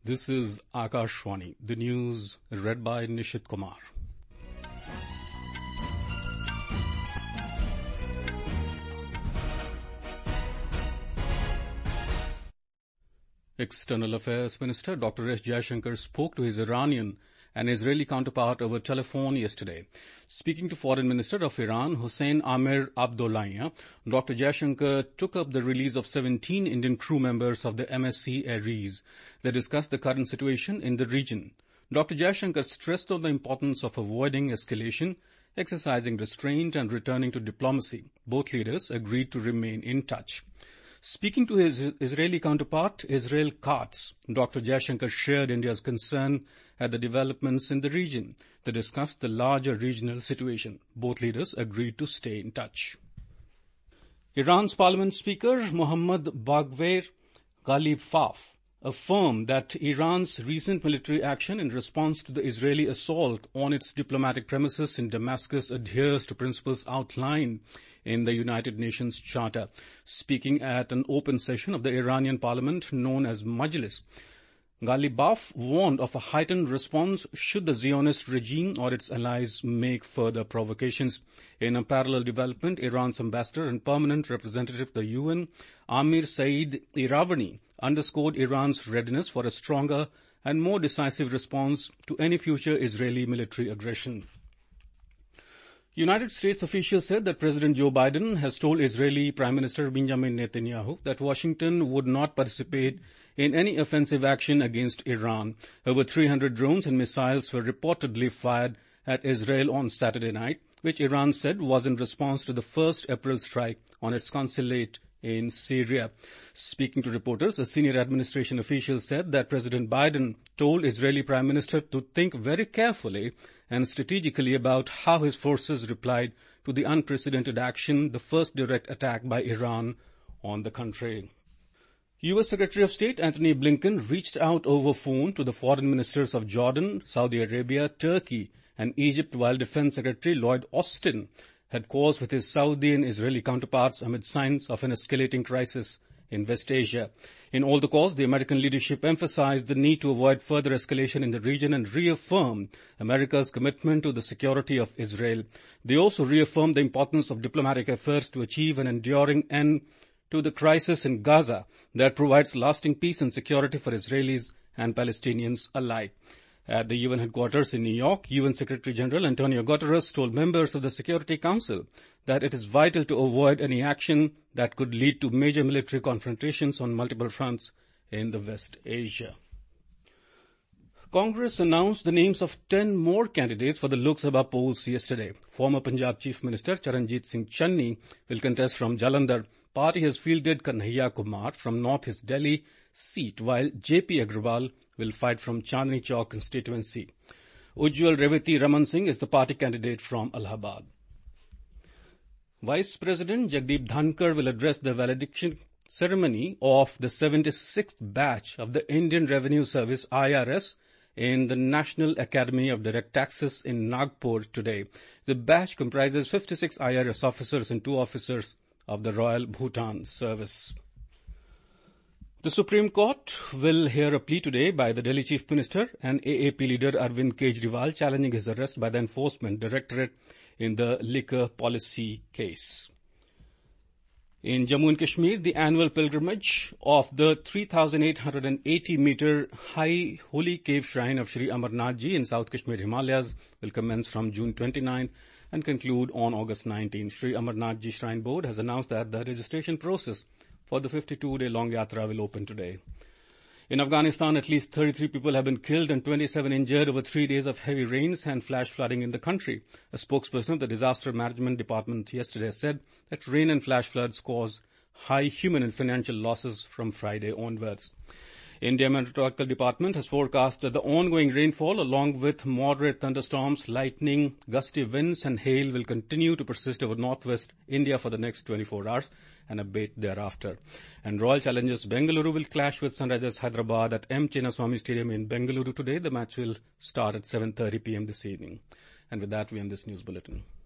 This is Akashvani. The news read by Nishit Kumar. External Affairs Minister Dr. S. Jaishankar spoke to his Iranian and Israeli counterpart over telephone yesterday. Speaking to Foreign Minister of Iran, Hossein Amir Abdollahian, Dr. Jaishankar took up the release of 17 Indian crew members of the MSC Ares. They discussed the current situation in the region. Dr. Jaishankar stressed on the importance of avoiding escalation, exercising restraint and returning to diplomacy. Both leaders agreed to remain in touch. Speaking to his Israeli counterpart, Israel Katz, Dr. Jaishankar shared India's concern at the developments in the region. They discussed the larger regional situation. Both leaders agreed to stay in touch. Iran's Parliament Speaker Mohammad Baghir Ghalibaf affirmed that Iran's recent military action in response to the Israeli assault on its diplomatic premises in Damascus adheres to principles outlined in the United Nations Charter. Speaking at an open session of the Iranian parliament known as Majlis, Ghalibaf warned of a heightened response should the Zionist regime or its allies make further provocations. In a parallel development, Iran's ambassador and permanent representative to the UN, Amir Saeed Iravani, underscored Iran's readiness for a stronger and more decisive response to any future Israeli military aggression. United States officials said that President Joe Biden has told Israeli Prime Minister Benjamin Netanyahu that Washington would not participate in any offensive action against Iran. Over 300 drones and missiles were reportedly fired at Israel on Saturday night, which Iran said was in response to the first April strike on its consulate in Syria. Speaking to reporters, a senior administration official said that President Biden told Israeli Prime Minister to think very carefully and strategically about how his forces replied to the unprecedented action, the first direct attack by Iran on the country. U.S. Secretary of State Antony Blinken reached out over phone to the foreign ministers of Jordan, Saudi Arabia, Turkey, and Egypt, while Defense Secretary Lloyd Austin had calls with his Saudi and Israeli counterparts amid signs of an escalating crisis in West Asia. In all the calls, the American leadership emphasized the need to avoid further escalation in the region and reaffirmed America's commitment to the security of Israel. They also reaffirmed the importance of diplomatic efforts to achieve an enduring end to the crisis in Gaza that provides lasting peace and security for Israelis and Palestinians alike. At the UN headquarters in New York, UN Secretary General Antonio Guterres told members of the Security Council that it is vital to avoid any action that could lead to major military confrontations on multiple fronts in the West Asia. Congress announced the names of 10 more candidates for the Lok Sabha polls yesterday. Former Punjab Chief Minister Charanjit Singh Channi will contest from Jalandhar. Party has fielded Kanhaiya Kumar from North East Delhi seat, while J.P. Agrawal will fight from Chandni Chowk constituency. Ujjwal Revati Raman Singh is the party candidate from Allahabad. Vice President Jagdeep Dhankar will address the valediction ceremony of the 76th batch of the Indian Revenue Service IRS in the National Academy of Direct Taxes in Nagpur today. The batch comprises 56 IRS officers and 2 officers of the Royal Bhutan Service. The Supreme Court will hear a plea today by the Delhi Chief Minister and AAP leader Arvind Kejriwal challenging his arrest by the Enforcement Directorate in the liquor policy case. In Jammu and Kashmir, the annual pilgrimage of the 3,880-meter high holy cave shrine of Sri Amarnath Ji in South Kashmir Himalayas will commence from June 29 and conclude on August 19. Sri Amarnath Ji Shrine Board has announced that the registration process for the 52-day long yatra will open today. In Afghanistan, at least 33 people have been killed and 27 injured over 3 days of heavy rains and flash flooding in the country. A spokesperson of the Disaster Management Department yesterday said that rain and flash floods caused high human and financial losses from Friday onwards. India Meteorological Department has forecast that the ongoing rainfall, along with moderate thunderstorms, lightning, gusty winds and hail will continue to persist over northwest India for the next 24 hours and abate thereafter. And Royal Challengers Bengaluru will clash with Sunrisers Hyderabad at M. Chinnaswamy Stadium in Bengaluru today. The match will start at 7:30 p.m. this evening. And with that, we end this news bulletin.